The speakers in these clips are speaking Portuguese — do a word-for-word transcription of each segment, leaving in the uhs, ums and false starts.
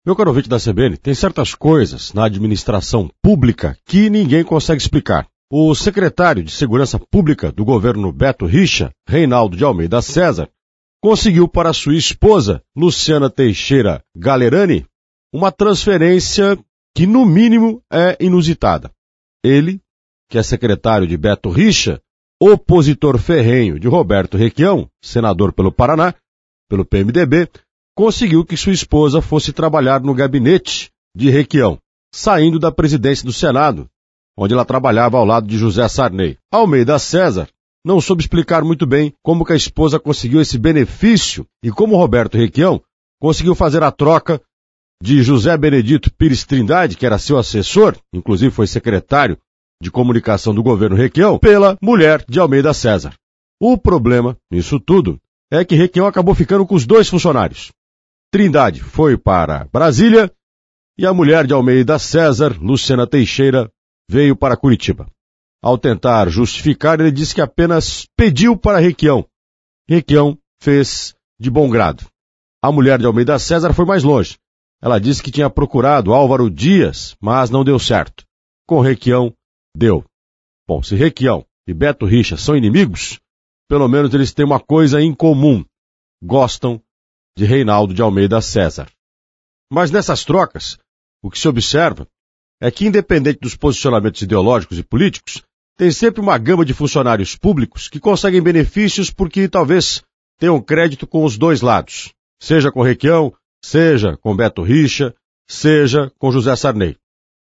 Meu caro ouvinte da C B N, tem certas coisas na administração pública que ninguém consegue explicar. O secretário de Segurança Pública do governo Beto Richa, Reinaldo de Almeida César, conseguiu para sua esposa, Luciana Teixeira Galerani, uma transferência que, no mínimo, é inusitada. Ele, que é secretário de Beto Richa, opositor ferrenho de Roberto Requião, senador pelo Paraná, pelo P M D B, conseguiu que sua esposa fosse trabalhar no gabinete de Requião, saindo da presidência do Senado, onde ela trabalhava ao lado de José Sarney. Almeida César não soube explicar muito bem como que a esposa conseguiu esse benefício e como Roberto Requião conseguiu fazer a troca de José Benedito Pires Trindade, que era seu assessor, inclusive foi secretário de comunicação do governo Requião, pela mulher de Almeida César. O problema nisso tudo é que Requião acabou ficando com os dois funcionários. Trindade foi para Brasília e a mulher de Almeida César, Luciana Teixeira, veio para Curitiba. Ao tentar justificar, ele disse que apenas pediu para Requião. Requião fez de bom grado. A mulher de Almeida César foi mais longe. Ela disse que tinha procurado Álvaro Dias, mas não deu certo. Com Requião, deu. Bom, se Requião e Beto Richa são inimigos, pelo menos eles têm uma coisa em comum. Gostam de Reinaldo de Almeida César. Mas nessas trocas, o que se observa é que, independente dos posicionamentos ideológicos e políticos, tem sempre uma gama de funcionários públicos que conseguem benefícios porque talvez tenham crédito com os dois lados, seja com Requião, seja com Beto Richa, seja com José Sarney.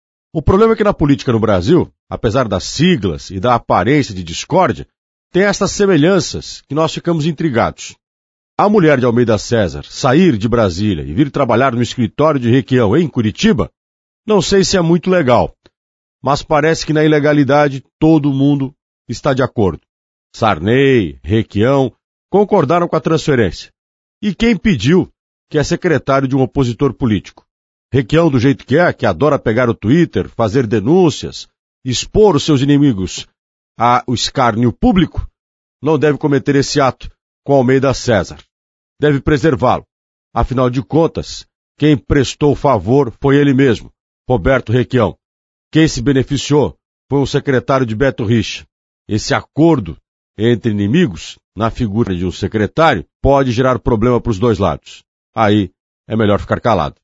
O problema é que na política no Brasil, apesar das siglas e da aparência de discórdia, tem essas semelhanças que nós ficamos intrigados. A mulher de Almeida César sair de Brasília e vir trabalhar no escritório de Requião em Curitiba, não sei se é muito legal, mas parece que na ilegalidade todo mundo está de acordo. Sarney, Requião, concordaram com a transferência. E quem pediu que é secretário de um opositor político? Requião do jeito que é, que adora pegar o Twitter, fazer denúncias, expor os seus inimigos ao escárnio público, não deve cometer esse ato com Almeida César. Deve preservá-lo. Afinal de contas, quem prestou favor foi ele mesmo, Roberto Requião. Quem se beneficiou foi o secretário de Beto Richa. Esse acordo entre inimigos, na figura de um secretário, pode gerar problema para os dois lados. Aí é melhor ficar calado.